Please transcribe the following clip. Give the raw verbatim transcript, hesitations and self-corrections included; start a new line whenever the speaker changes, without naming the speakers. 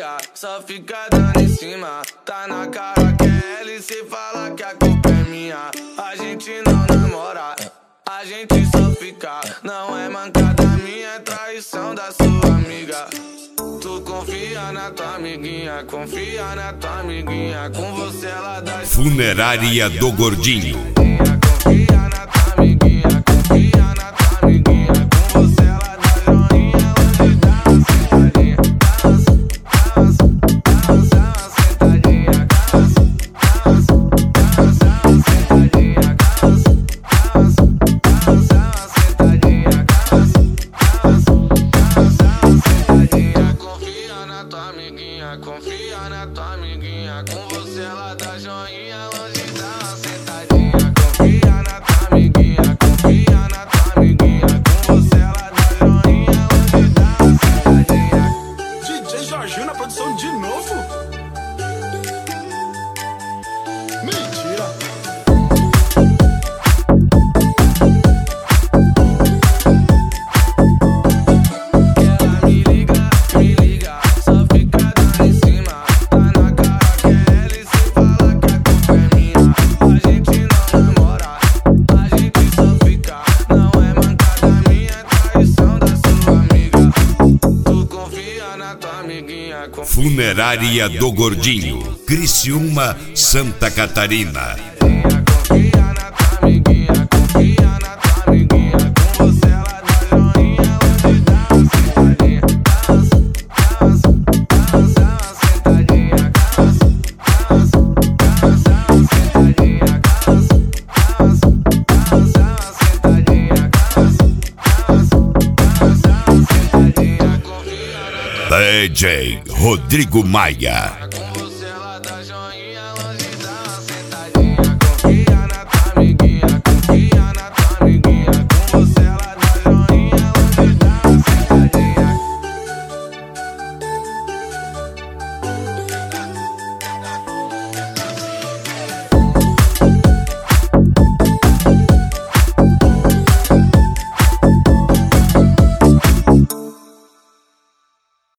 liga, só fica dando em cima. Tá na cara que é ela e cê fala que a culpa é minha. A gente não namora, a gente só fica. Não é mancada minha, é traição da sua amiga. Tu confia na tua amiguinha, confia na tua amiguinha. Com você ela dá
Funerária do Gordinho.
Confia na tua amiguinha, confia na tua amiguinha. Com você ela dá joinha, hoje dá uma sentadinha. Dá uma sentadinha, dá uma sentadinha, dá uma sentadinha. Confia na tua amiguinha, confia na tua amiguinha. Com você ela dá joinha, hoje dá uma sentadinha. Confia na tua amiguinha, confia na tua amiguinha. Com você ela dá joinha, hoje dá uma sentadinha.
D J Jorginho na produção de novo? Mentira!
Ela me liga, me liga, só fica dando em cima. Tá na cara que é ela e cê fala que a culpa é minha. A gente não namora, a gente só fica. Não é mancada minha, é traição da sua amiga. Tu confia na tua amiguinha, confia.
Funerária do Gordinho, Criciúma, Santa Catarina.
Confia na tua amiguinha, confia na tua amiguinha. Com você ela dá joinha, hoje dá uma sentadinha. Dá uma sentadinha, dá uma sentadinha, dá uma sentadinha.
D J Rodrigo Maia.